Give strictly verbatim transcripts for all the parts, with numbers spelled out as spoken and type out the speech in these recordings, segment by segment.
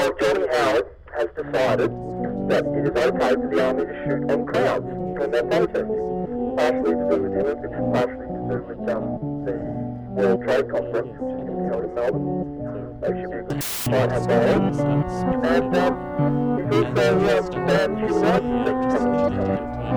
General Johnny Howard has decided that it is okay for the army to shoot on crowds when they're protesting. Partially to do with the Olympics, partially to do with um, the World Trade Conference, which is going to be held in Melbourne. They should be a good fight at Melbourne. And um, he's also uh, banned human rights things coming to the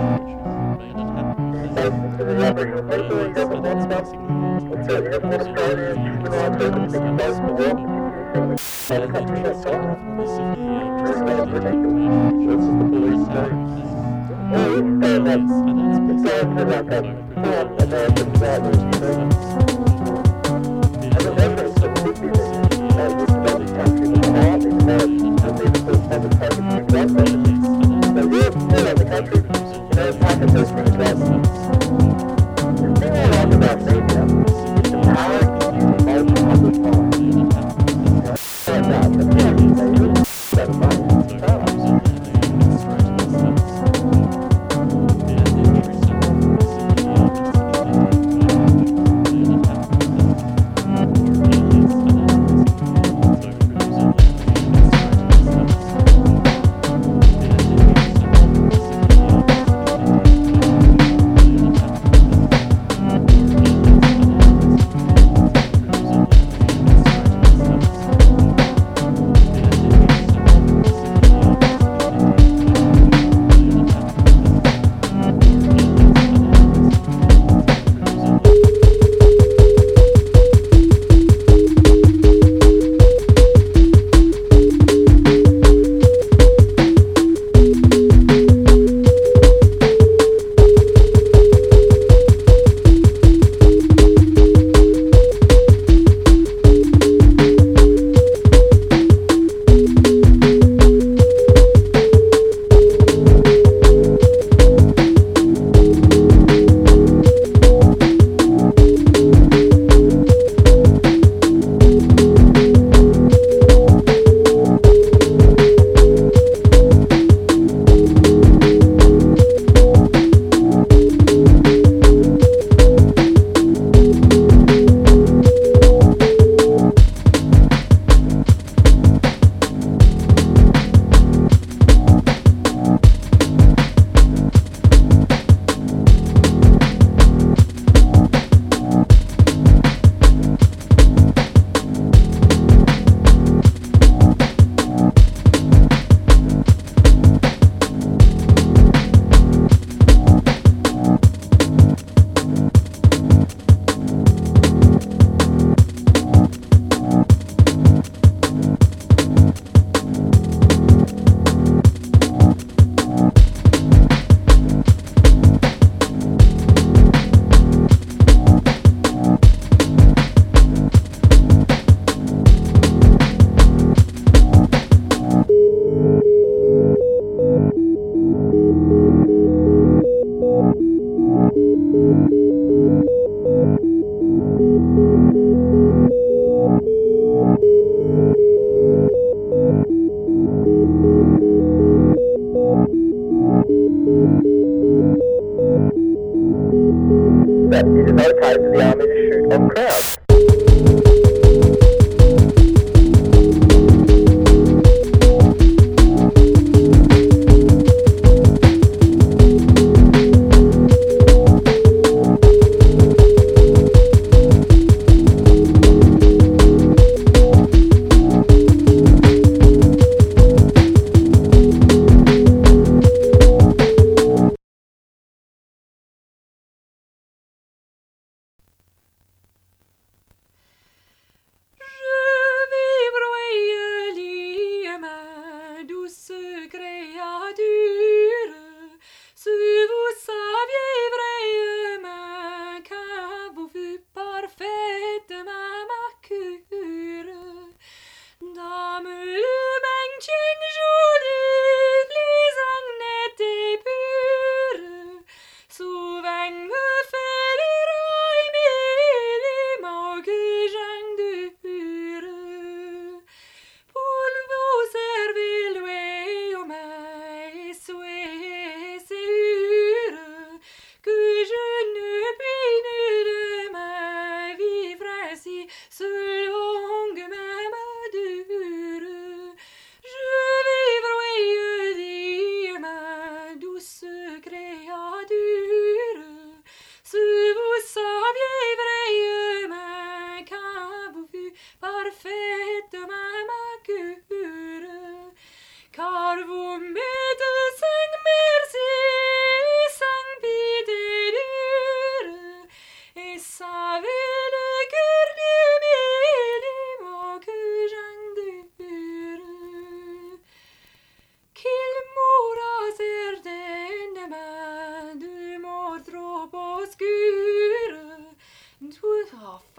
basically to the Aboriginal people. He doesn't want stuff. He certainly doesn't want Australia's human rights records being exposed to war. Anything with other countries outside. It's ridiculous. This is the police state. Well, it's saying that it's going to like a form American drivers, you know. And remember, it's a big business. Uh, this developed country was hard in America, and people have taken things like that. So we're still in the country, you know, taking those things like that. The thing I like about media is the power it gives you emotion all the time. You know, like that, but the actual media, that's money, it's power.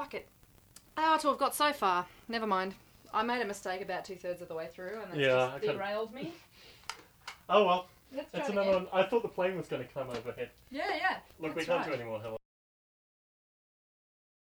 fuck it. Ah, to have got so far. Never mind. I made a mistake about two thirds of the way through, and that's Yeah, just I kinda- derailed me. Oh well, Let's try it's it another again. one. I thought the plane was going to come overhead. Yeah, yeah. Look, That's we can't right. do any more. Hello.